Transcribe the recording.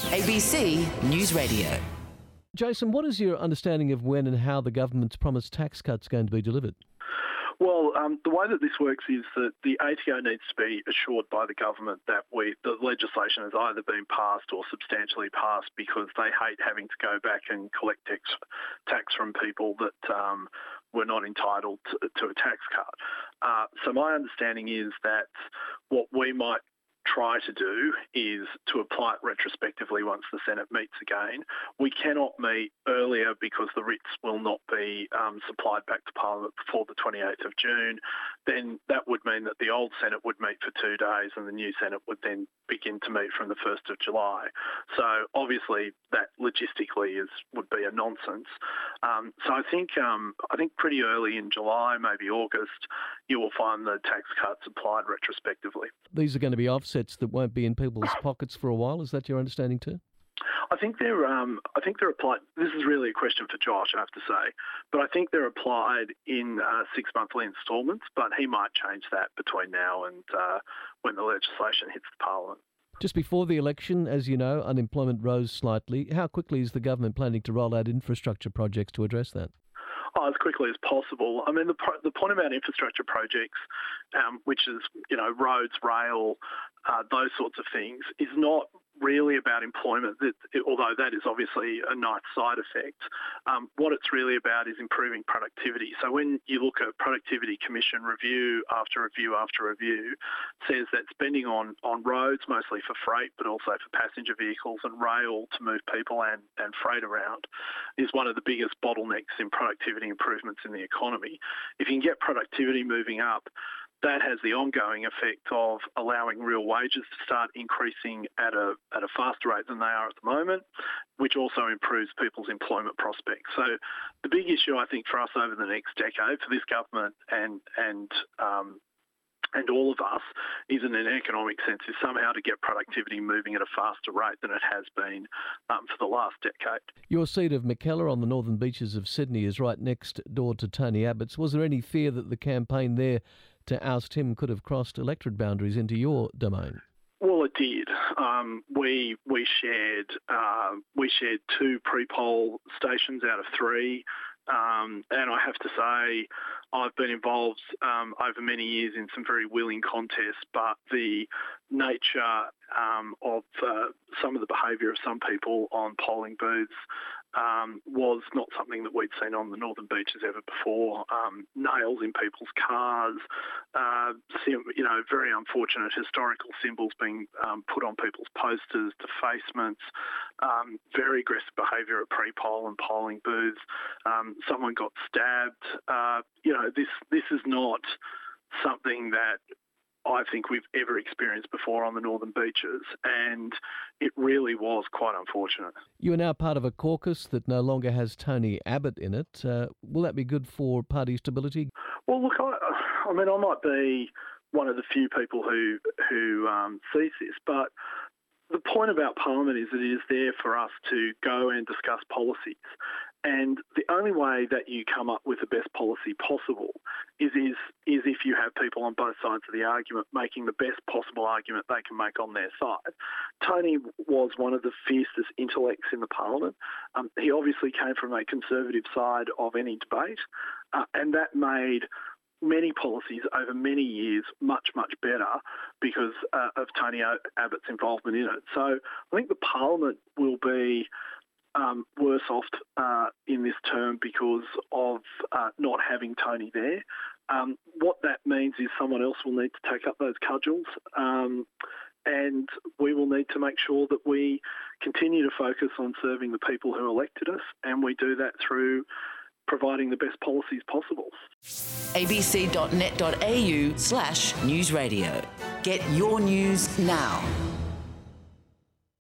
ABC News Radio. Jason, what is your understanding of when and how the government's promised tax cuts are going to be delivered? Well, the way that this works is that the ATO needs to be assured by the government that the legislation has either been passed or substantially passed, because they hate having to go back and collect tax from people that were not entitled to a tax cut. So my understanding is that what we might try to do is to apply it retrospectively once the Senate meets again. We cannot meet earlier because the writs will not be supplied back to Parliament before the 28th of June. Then that would mean that the old Senate would meet for 2 days and the new Senate would then begin to meet from the 1st of July. So obviously that logistically would be a nonsense. So I think pretty early in July, maybe August, you will find the tax cuts applied retrospectively. These are going to be offsets that won't be in people's pockets for a while. Is that your understanding too? I think they're applied. This is really a question for Josh, I have to say, but I think they're applied in 6-monthly instalments. But he might change that between now and when the legislation hits the Parliament. Just before the election, as you know, unemployment rose slightly. How quickly is the government planning to roll out infrastructure projects to address that? As quickly as possible. I mean, the point about infrastructure projects, which is, roads, rail, those sorts of things, is not really about employment, although that is obviously a nice side effect. What it's really about is improving productivity. So when you look at Productivity Commission review after review after review, says that spending on roads, mostly for freight, but also for passenger vehicles, and rail to move people and freight around, is one of the biggest bottlenecks in productivity improvements in the economy. If you can get productivity moving up, that has the ongoing effect of allowing real wages to start increasing at a faster rate than they are at the moment, which also improves people's employment prospects. So the big issue, I think, for us over the next decade, for this government and all of us, is in an economic sense, is somehow to get productivity moving at a faster rate than it has been for the last decade. Your seat of Mackellar on the northern beaches of Sydney is right next door to Tony Abbott's. Was there any fear that the campaign there to oust him could have crossed electorate boundaries into your domain? Well, it did. We shared 2 pre-poll stations out of 3. And I have to say, I've been involved over many years in some very willing contests, but the nature of some of the behaviour of some people on polling booths was not something that we'd seen on the Northern Beaches ever before. Nails in people's cars, very unfortunate historical symbols being put on people's posters, defacements, very aggressive behaviour at pre-poll and polling booths. Someone got stabbed. This is not something that I think we've ever experienced before on the Northern Beaches, and it really was quite unfortunate. You are now part of a caucus that no longer has Tony Abbott in it. Will that be good for party stability? Well, look, I might be one of the few people who sees this, but the point about Parliament is that it is there for us to go and discuss policies. And the only way that you come up with the best policy possible is if you have people on both sides of the argument making the best possible argument they can make on their side. Tony was one of the fiercest intellects in the Parliament. He obviously came from a conservative side of any debate, and that made many policies over many years much, much better because of Tony Abbott's involvement in it. So I think the Parliament will be worse off in this term because of not having Tony there. What that means is someone else will need to take up those cudgels, and we will need to make sure that we continue to focus on serving the people who elected us, and we do that through providing the best policies possible. abc.net.au/newsradio. Get your news now.